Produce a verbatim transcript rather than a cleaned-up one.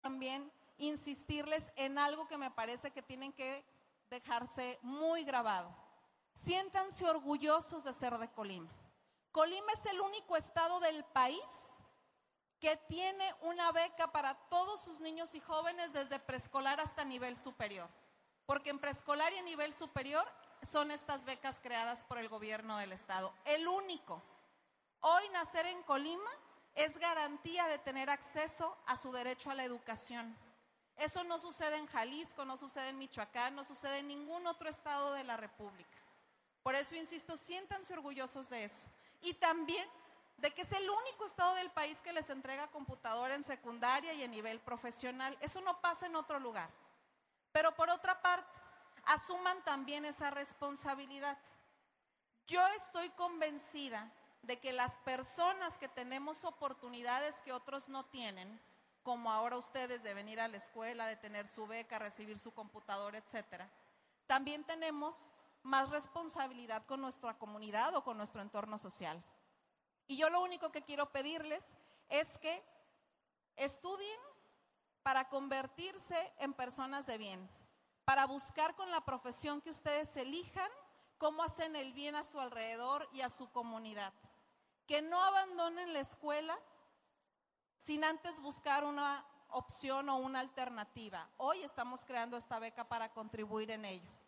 también insistirles en algo que me parece que tienen que dejarse muy grabado. Siéntanse orgullosos de ser de Colima. Colima es el único estado del país que tiene una beca para todos sus niños y jóvenes desde preescolar hasta nivel superior. Porque en preescolar y en nivel superior son estas becas creadas por el gobierno del estado. El único. Hoy nacer en Colima es garantía de tener acceso a su derecho a la educación. Eso no sucede en Jalisco, no sucede en Michoacán, no sucede en ningún otro estado de la República. Por eso insisto, siéntanse orgullosos de eso. Y también de que es el único estado del país que les entrega computadora en secundaria y en nivel profesional. Eso no pasa en otro lugar. Pero por otra parte, asuman también esa responsabilidad. Yo estoy convencida de que las personas que tenemos oportunidades que otros no tienen, como ahora ustedes de venir a la escuela, de tener su beca, recibir su computadora, etcétera, también tenemos más responsabilidad con nuestra comunidad o con nuestro entorno social. Y yo lo único que quiero pedirles es que estudien para convertirse en personas de bien, para buscar con la profesión que ustedes elijan cómo hacen el bien a su alrededor y a su comunidad. Que no abandonen la escuela sin antes buscar una opción o una alternativa. Hoy estamos creando esta beca para contribuir en ello.